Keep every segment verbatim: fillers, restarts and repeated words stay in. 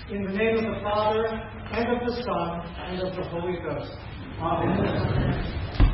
In the name of the Father, and of the Son, and of the Holy Ghost. Amen.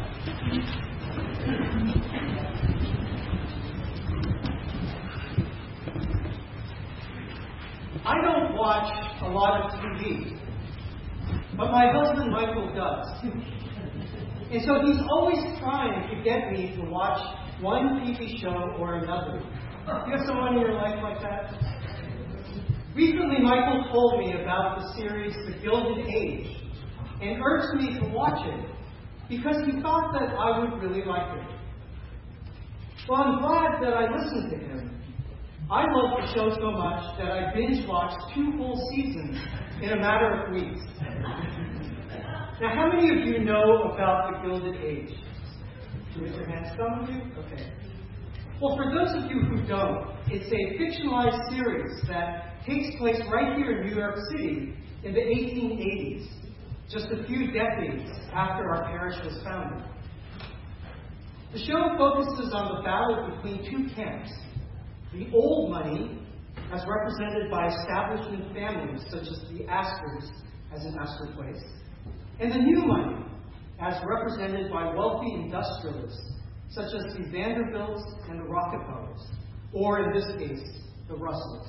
I don't watch a lot of T V, but my husband Michael does. And so he's always trying to get me to watch one T V show or another. Do you have someone in your life like that? Recently, Michael told me about the series The Gilded Age and urged me to watch it because he thought that I would really like it. Well, I'm glad that I listened to him. I love the show so much that I binge-watched two full seasons in a matter of weeks. Now, how many of you know about The Gilded Age? Raise your hands. Some of you? Okay. Well, for those of you who don't, it's a fictionalized series that takes place right here in New York City in the eighteen eighties, just a few decades after our parish was founded. The show focuses on the battle between two camps. The old money, as represented by establishment families such as the Astors, as in Astor Place, and the new money, as represented by wealthy industrialists such as the Vanderbilts and the Rockefellers, or in this case, the Russells.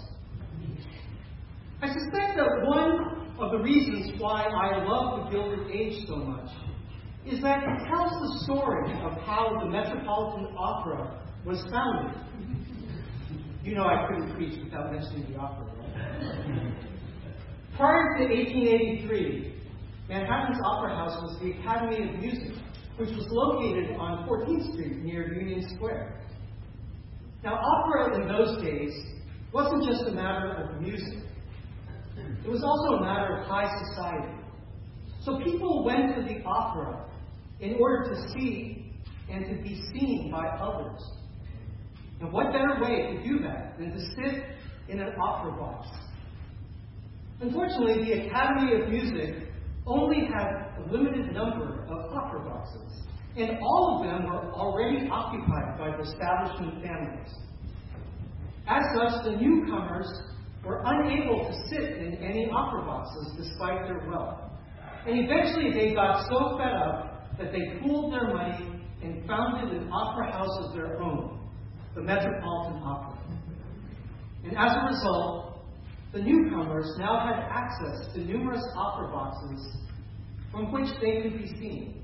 I suspect that one of the reasons why I love The Gilded Age so much is that it tells the story of how the Metropolitan Opera was founded. You know I couldn't preach without mentioning the opera, right? Prior to eighteen eighty-three, Manhattan's Opera House was the Academy of Music, which was located on fourteenth Street near Union Square. Now, opera in those days wasn't just a matter of music. It was also a matter of high society. So people went to the opera in order to see and to be seen by others. And what better way to do that than to sit in an opera box? Unfortunately, the Academy of Music only had a limited number of opera boxes, and all of them were already occupied by the establishment families. As such, the newcomers were unable to sit in any opera boxes despite their wealth. And eventually they got so fed up that they pooled their money and founded an opera house of their own, the Metropolitan Opera. And as a result, the newcomers now had access to numerous opera boxes from which they could be seen.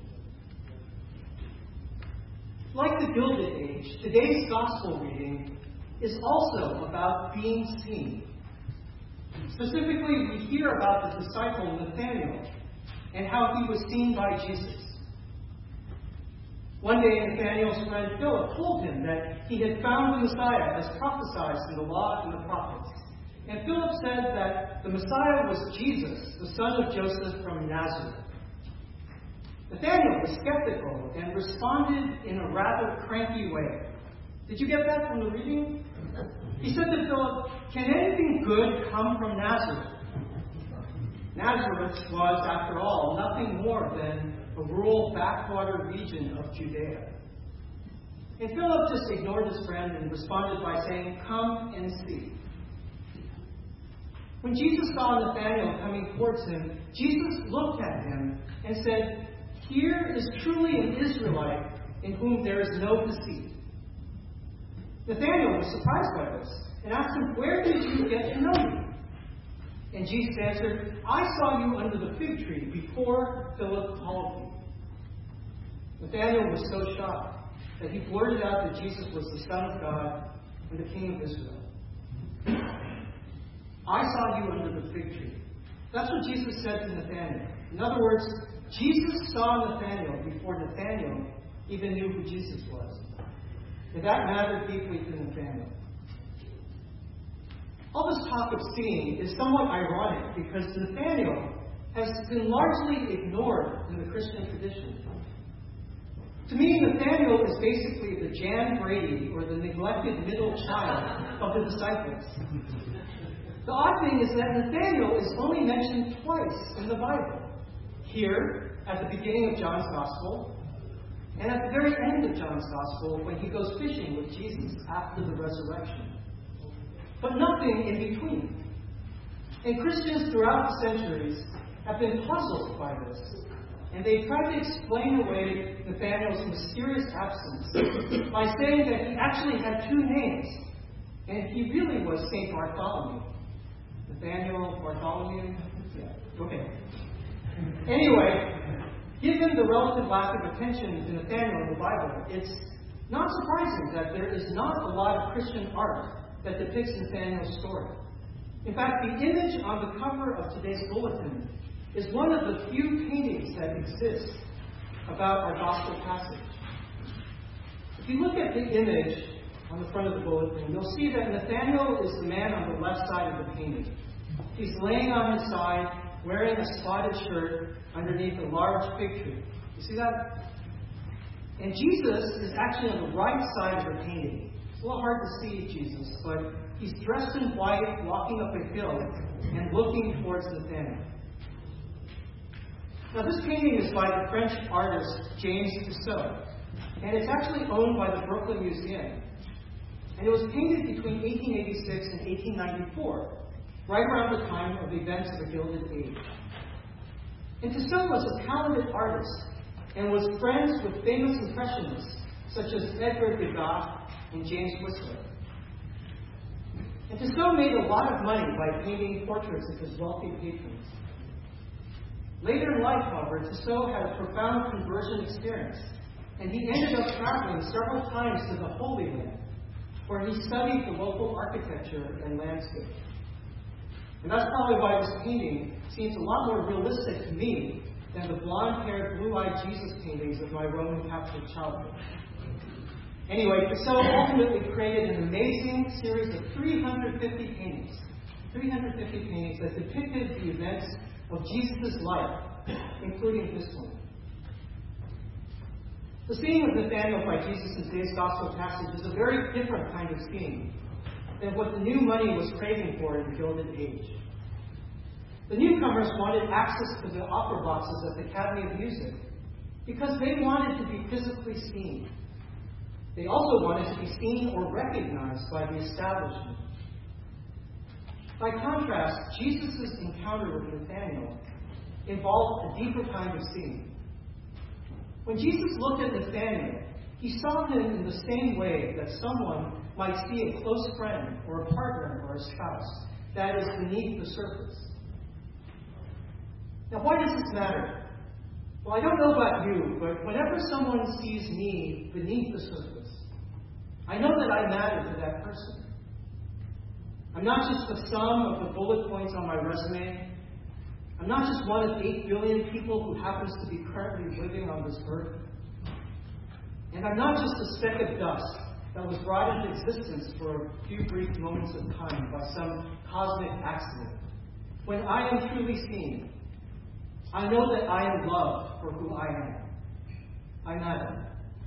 Like The Gilded Age, today's gospel reading is also about being seen. Specifically, we hear about the disciple Nathanael and how he was seen by Jesus. One day, Nathanael's friend Philip told him that he had found the Messiah as prophesied in the law and the prophets. And Philip said that the Messiah was Jesus, the son of Joseph from Nazareth. Nathanael was skeptical and responded in a rather cranky way. Did you get that from the reading? He said to Philip, "Can anything good come from Nazareth?" Nazareth was, after all, nothing more than a rural backwater region of Judea. And Philip just ignored his friend and responded by saying, "Come and see." When Jesus saw Nathanael coming towards him, Jesus looked at him and said, "Here is truly an Israelite in whom there is no deceit." Nathanael was surprised by this and asked him, "Where did you get to know me?" And Jesus answered, "I saw you under the fig tree before Philip called you." Nathanael was so shocked that he blurted out that Jesus was the Son of God and the King of Israel. "I saw you under the fig tree." That's what Jesus said to Nathanael. In other words, Jesus saw Nathanael before Nathanael even knew who Jesus was. And that mattered deeply to Nathanael. All this talk of seeing is somewhat ironic because Nathanael has been largely ignored in the Christian tradition. To me, Nathanael is basically the Jan Brady or the neglected middle child of the disciples. The odd thing is that Nathanael is only mentioned twice in the Bible. Here, at the beginning of John's Gospel, and at the very end of John's Gospel, when he goes fishing with Jesus after the resurrection. But nothing in between. And Christians throughout the centuries have been puzzled by this. And they tried to explain away Nathanael's mysterious absence by saying that he actually had two names. And he really was Saint Bartholomew. Nathanael Bartholomew? Yeah, okay. Anyway, given the relative lack of attention to Nathanael in the Bible, it's not surprising that there is not a lot of Christian art that depicts Nathanael's story. In fact, the image on the cover of today's bulletin is one of the few paintings that exist about our gospel passage. If you look at the image on the front of the bulletin, you'll see that Nathanael is the man on the left side of the painting. He's laying on his side, wearing a spotted shirt underneath a large fig tree. You see that? And Jesus is actually on the right side of the painting. It's a little hard to see Jesus, but he's dressed in white, walking up a hill and looking towards Nathanael. Now, this painting is by the French artist James Tissot, and it's actually owned by the Brooklyn Museum. And it was painted between eighteen eighty-six and eighteen ninety-four, right around the time of the events of the Gilded Age. And Tissot was a talented artist and was friends with famous impressionists such as Edward Degas and James Whistler. And Tissot made a lot of money by painting portraits of his wealthy patrons. Later in life, however, Tissot had a profound conversion experience, and he ended up traveling several times to the Holy Land, where he studied the local architecture and landscape. And that's probably why this painting seems a lot more realistic to me than the blonde-haired, blue-eyed Jesus paintings of my Roman Catholic childhood. Anyway, Tissot ultimately created an amazing series of three hundred fifty paintings, three hundred fifty paintings that depicted the events of Jesus' life, including this one. The scene with Nathanael by Jesus in today's gospel passage is a very different kind of scene than what the new money was craving for in the Gilded Age. The newcomers wanted access to the opera boxes at the Academy of Music because they wanted to be physically seen. They also wanted to be seen or recognized by the establishment. By contrast, Jesus' encounter with Nathanael involved a deeper kind of scene. When Jesus looked at Nathanael, he saw him in the same way that someone might see a close friend or a partner or a spouse that is beneath the surface. Now, why does this matter? Well, I don't know about you, but whenever someone sees me beneath the surface, I know that I matter to that person. I'm not just the sum of the bullet points on my resume. I'm not just one of eight billion people who happens to be currently living on this earth. And I'm not just a speck of dust that was brought into existence for a few brief moments of time by some cosmic accident. When I am truly seen, I know that I am loved for who I am. I matter.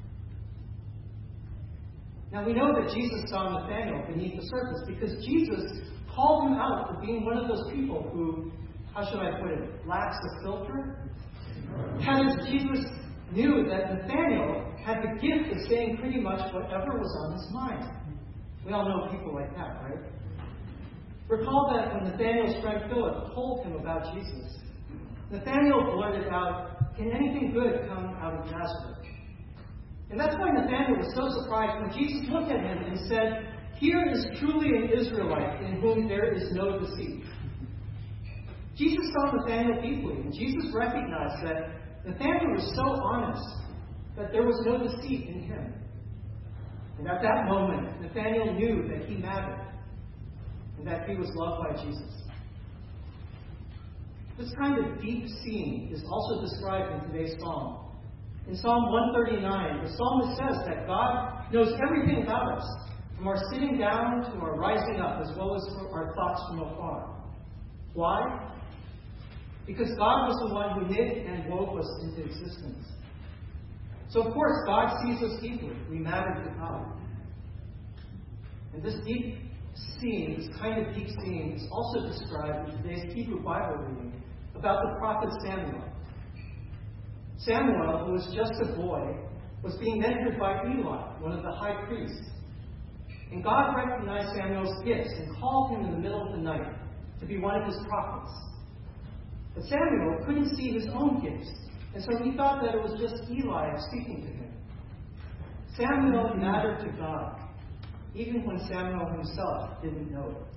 Now, we know that Jesus saw Nathanael beneath the surface because Jesus called him out for being one of those people who, how should I put it, lacks a filter? That is, Jesus knew that Nathanael had the gift of saying pretty much whatever was on his mind. We all know people like that, right? Recall that when Nathanael's friend Philip told him about Jesus, Nathanael blurted out, "Can anything good come out of Nazareth?" And that's why Nathanael was so surprised when Jesus looked at him and said, "Here is truly an Israelite in whom there is no deceit." Jesus saw Nathanael deeply, and Jesus recognized that Nathanael was so honest that there was no deceit in him. And at that moment, Nathanael knew that he mattered and that he was loved by Jesus. This kind of deep scene is also described in today's psalm. In Psalm one thirty-nine, the psalmist says that God knows everything about us, from our sitting down to our rising up, as well as our thoughts from afar. Why? Because God was the one who knit and wove us into existence. So, of course, God sees us deeply. We matter to God. And this deep scene, this kind of deep scene, is also described in today's Hebrew Bible reading about the prophet Samuel. Samuel, who was just a boy, was being mentored by Eli, one of the high priests. And God recognized Samuel's gifts and called him in the middle of the night to be one of his prophets. But Samuel couldn't see his own gifts, and so he thought that it was just Eli speaking to him. Samuel mattered to God, even when Samuel himself didn't know it.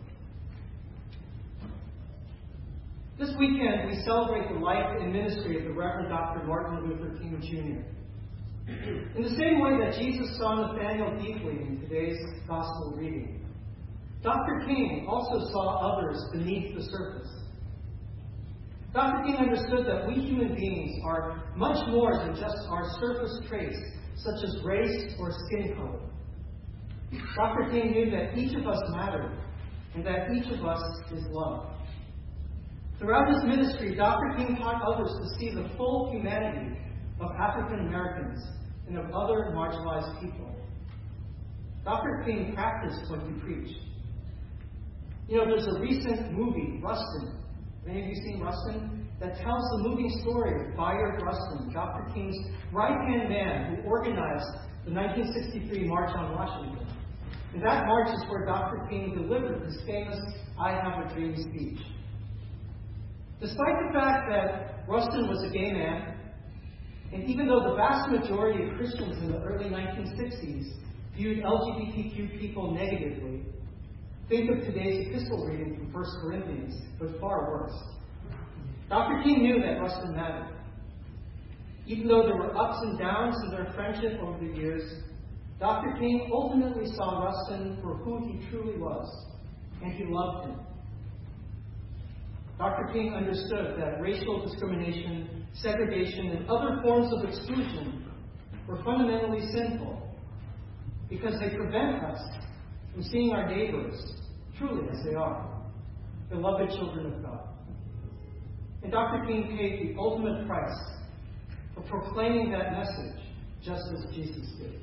This weekend, we celebrate the life and ministry of the Reverend Doctor Martin Luther King, Junior In the same way that Jesus saw Nathanael deeply in today's Gospel reading, Doctor King also saw others beneath the surface. Doctor King understood that we human beings are much more than just our surface traits, such as race or skin color. Doctor King knew that each of us mattered, and that each of us is loved. Throughout his ministry, Doctor King taught others to see the full humanity of African Americans and of other marginalized people. Doctor King practiced what he preached. You know, there's a recent movie, Rustin. Many of you seen Rustin? That tells the moving story of Bayard Rustin, Doctor King's right-hand man who organized the nineteen sixty-three March on Washington. And that march is where Doctor King delivered his famous I Have a Dream speech. Despite the fact that Rustin was a gay man, and even though the vast majority of Christians in the early nineteen sixties viewed L G B T Q people negatively, think of today's epistle reading from First Corinthians, but far worse. Doctor King knew that Rustin mattered. Even though there were ups and downs in their friendship over the years, Doctor King ultimately saw Rustin for who he truly was, and he loved him. Doctor King understood that racial discrimination, segregation, and other forms of exclusion were fundamentally sinful because they prevent us from seeing our neighbors truly as they are, beloved children of God. And Doctor King paid the ultimate price for proclaiming that message just as Jesus did.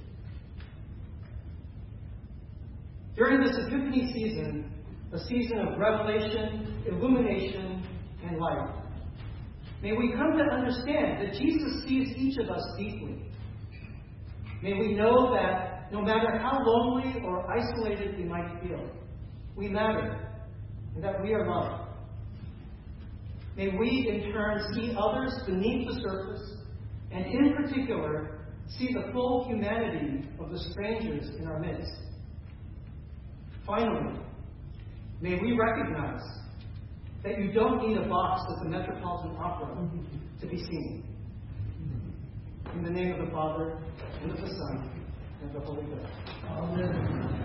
During this Epiphany season, a season of revelation, illumination, and light, may we come to understand that Jesus sees each of us deeply. May we know that no matter how lonely or isolated we might feel, we matter, and that we are loved. May we, in turn, see others beneath the surface, and in particular, see the full humanity of the strangers in our midst. Finally, may we recognize that you don't need a box at the Metropolitan Opera to be seen. In the name of the Father, and of the Son, and of the Holy Ghost. Amen.